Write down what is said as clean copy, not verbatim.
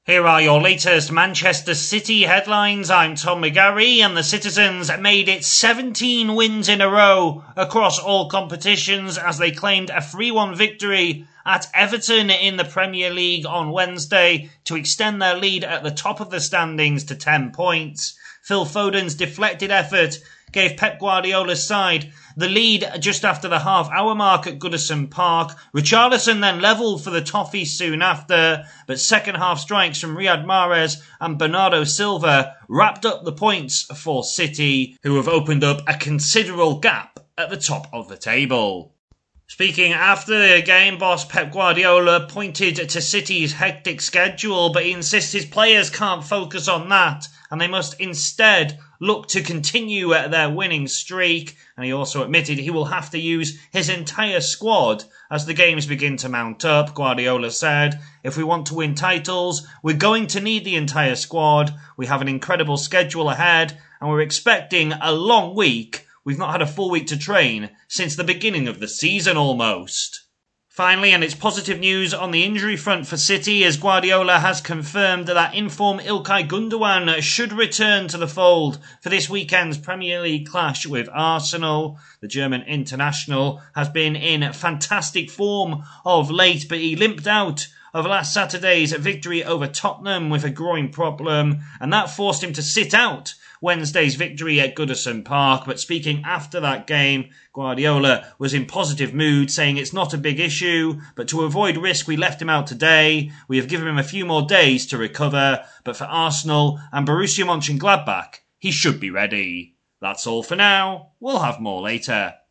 Here are your latest Manchester City headlines. I'm Tom McGarry, and the Citizens made it 17 wins in a row across all competitions as they claimed a 3-1 victory at Everton in the Premier League on Wednesday to extend their lead at the top of the standings to 10 points. Phil Foden's deflected effort gave Pep Guardiola's side the lead just after the half-hour mark at Goodison Park. Richarlison then levelled for the Toffees soon after, but second-half strikes from Riyad Mahrez and Bernardo Silva wrapped up the points for City, who have opened up a considerable gap at the top of the table. Speaking after the game, boss Pep Guardiola pointed to City's hectic schedule, but he insists his players can't focus on that and they must instead look to continue their winning streak. And he also admitted he will have to use his entire squad as the games begin to mount up. Guardiola said, "If we want to win titles, we're going to need the entire squad. We have an incredible schedule ahead and we're expecting a long week. We've not had a full week to train since the beginning of the season almost." Finally, and it's positive news on the injury front for City, as Guardiola has confirmed that in-form Ilkay Gundogan should return to the fold for this weekend's Premier League clash with Arsenal. The German international has been in fantastic form of late, but he limped out of last Saturday's victory over Tottenham with a groin problem, and that forced him to sit out Wednesday's victory at Goodison Park. But speaking after that game, Guardiola was in positive mood, saying it's not a big issue, but to avoid risk we left him out today. We have given him a few more days to recover, but for Arsenal and Borussia Mönchengladbach, he should be ready. That's all for now. We'll have more later.